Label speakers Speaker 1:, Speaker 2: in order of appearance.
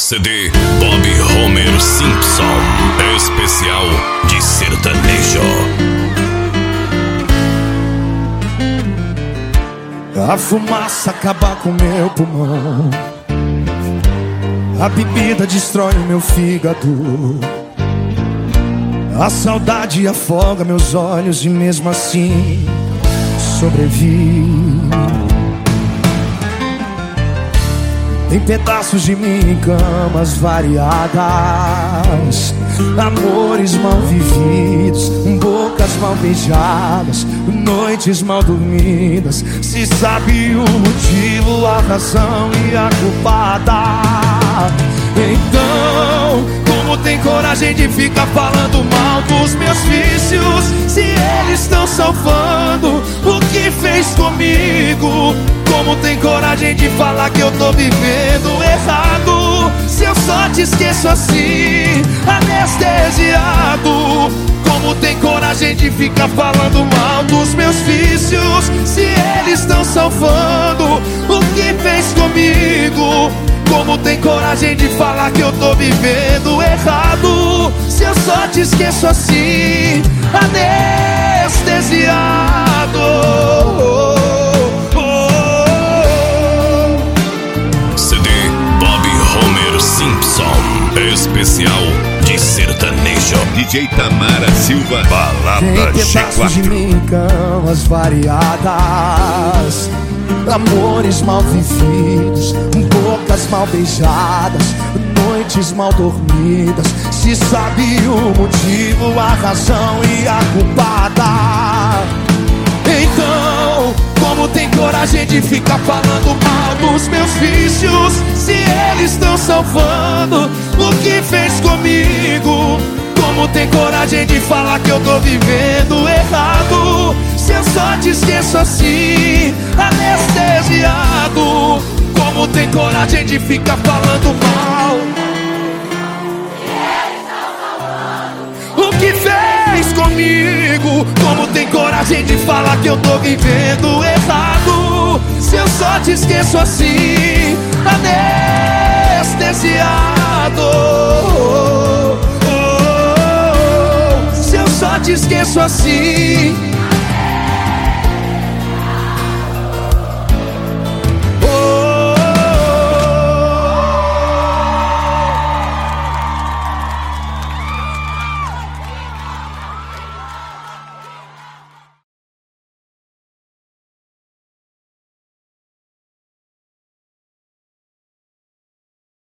Speaker 1: CD Bob Homer Simpson, especial de sertanejo.
Speaker 2: A fumaça acaba com meu pulmão, a bebida destrói o meu fígado, a saudade afoga meus olhos e mesmo assim sobrevivo. Tem pedaços de mim em camas variadas, amores mal vividos, bocas mal beijadas, noites mal dormidas. Se sabe o motivo, a razão e a culpada, então como tem coragem de ficar falando mal dos meus vícios, se eles estão salvando o que fez comigo? Como tem coragem de falar que eu tô vivendo errado, se eu só te esqueço assim, anestesiado? Como tem coragem de ficar falando mal dos meus vícios, se eles estão salvando o que fez comigo? Como tem coragem de falar que eu tô vivendo errado, se eu só te esqueço assim, anestesiado?
Speaker 1: CD Bob Homer Simpson, especial de sertanejo.
Speaker 3: DJ Tamara Silva, balada
Speaker 2: Tem pedaços de mim em camas variadas, amores mal vividos, bocas mal beijadas, noites mal dormidas. Se sabe o motivo, a razão e a culpada, então como tem coragem de ficar falando mal dos meus vícios, se eles estão salvando o que fez comigo? Como tem coragem de falar que eu tô vivendo errado, se eu só te esqueço assim, anestesiado? Como tem coragem de ficar falando mal o que fez comigo? Como tem coragem de falar que eu tô vivendo errado, se eu só te esqueço assim, anestesiado? Se eu só te esqueço assim,